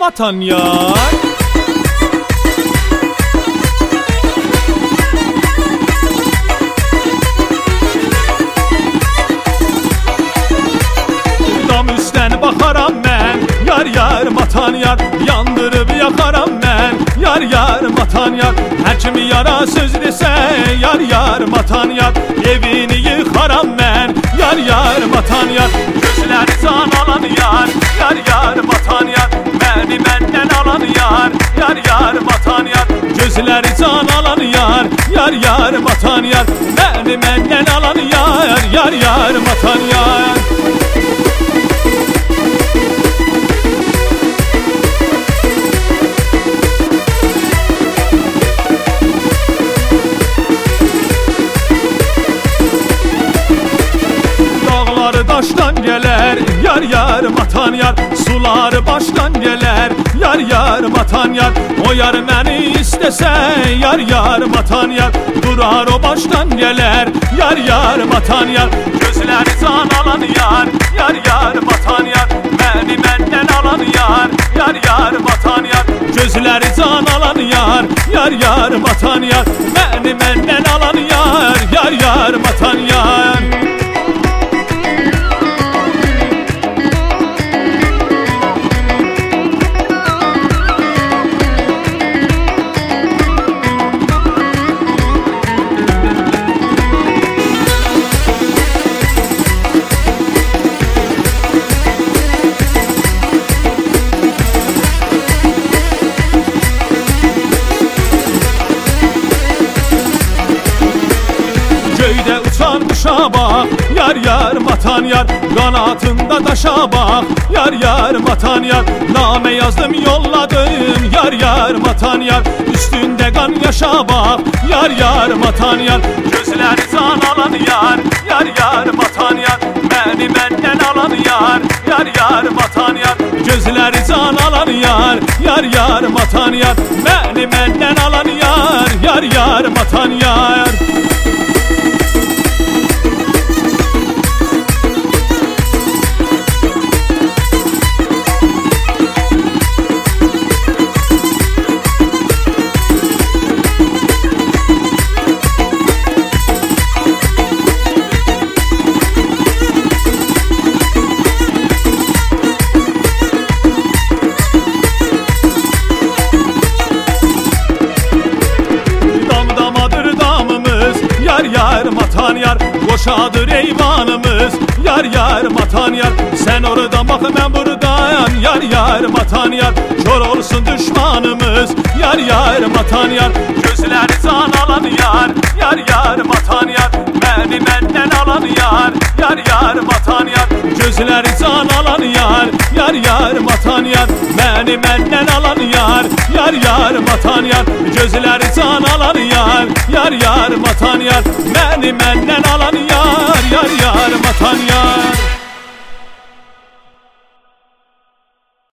vatan yar. Dam üstten bakaram ben, yar yar vatan yar. Yandırıp yakaram ben, yar yar vatan yar. Her kimi yara söz dese, yar yar vatan yar. Evini yıkaram ben, yar yar vatan yar. Gözleri can alan yar, yar yar vatan yar. Beni benden alan yar, yar yar vatan yar. Gözleri can alan yar, yar yar vatan yar. Beni benden alan yar, yar yar vatan yar. Daştan geler, yar yar vatan yar. Suları baştan geler, yar yar vatan yar. O yar beni istese, yar yar vatan yar. Durar o baştan geler, yar yar vatan yar. Gözleri can alan yar, yar yar vatan yar. Beni benden alan yar, yar yar vatan yar. Gözleri can alan yar, yar yar vatan yar. Beni benden alan yar, yar yar vatan yar. Göyde uçan kuşa bak, yar yar vatan yar. Kanatında taşa bak, yar yar vatan yar. Name yazdım yolladım, yar yar vatan yar. Üstünde kan yaşa bak, yar yar vatan yar. Gözleri can alan yar, yar yar vatan yar. Beni benden alan yar, yar yar vatan yar. Gözleri can alan yar, yar yar vatan yar. Beni benden alan yar, yar yar vatan yar. Yar yar vatan yar, koşadır eyvanımız, yar yar vatan yar. Sen orada bak ben buradayım, yar yar vatan yar. Kör olsun düşmanımız, yar yar vatan yar. Gözleri can alan yar, yar yar vatan yar. Beni benden alan yar, yar yar vatan yar. Gözleri can alan yar, yar yar vatan yar. Beni benden alan yar, yar yar vatan yar. Gözleri can alan yar, yar yar vatan yar. Beni benden alan